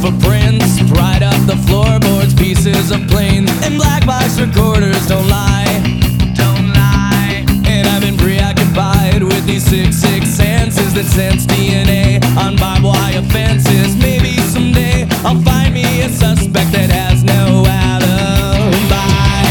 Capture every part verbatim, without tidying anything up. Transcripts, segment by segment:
footprints, pried up the floorboards, pieces of planes, and black box recorders don't lie, don't lie. And I've been preoccupied with these sick, sick senses that sense D N A on barbed wire fences. Maybe someday I'll find me a suspect that has no alibi.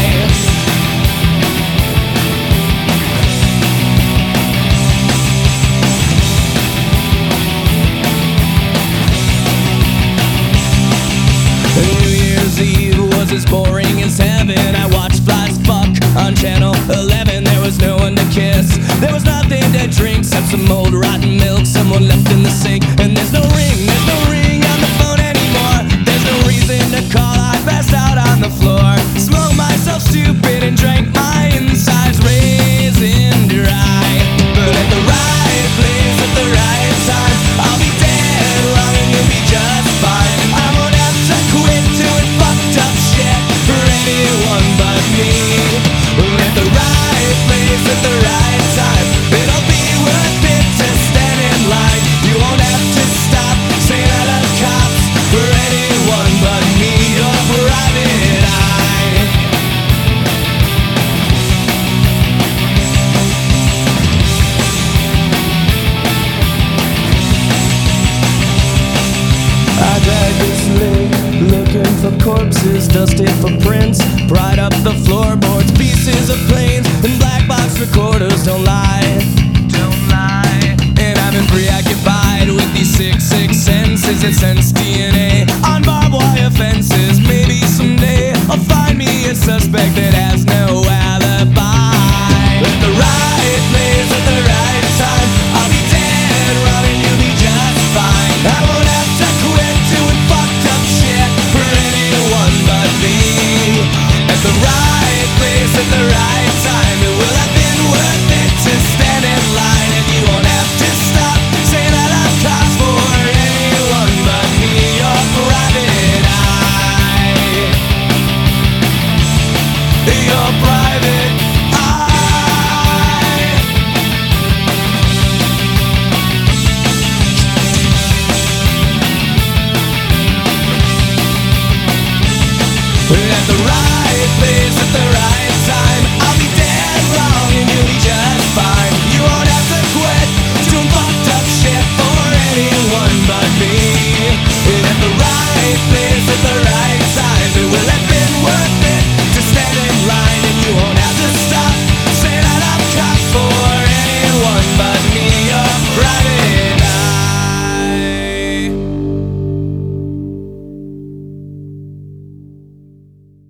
New Year's Eve was as boring as heaven. I watched flies fuck on channel eleven. There was no one to kiss, there was nothing to drink except some old rotten milk someone left in the sink. And there's no ring, there's no ring on the phone anymore. There's no reason to call, I passed out on the floor. Smoked myself stupid and drank my insides raisin dry. But at the right place at the right time, I'll be dead long and you'll be just fine. I won't have to quit doing fucked up shit for anyone but me. At the right place at the right time, it'll be worth it to stand in line. You won't have to stop saying I love cops for anyone but me. Your private eye. I dragged this lake looking for corpses, dusty footprints, pried up the floorboards, pieces of planes, and black box recorders don't lie, don't lie. And I've been preoccupied with these sick, sick senses that sense D N A on barbed wire fences. Maybe someday I'll find me a suspect that has no alibi. At the right place at the right time, I'll be dead wrong and you'll be just fine. I won't have to quit doing fucked up shit for anyone but me. At the right place at the right time, it will have been worth it to stand in line. And you won't have to stop saying I love cops for anyone but me. Your private eye. Your private eye. At the right place at the right time, I'll be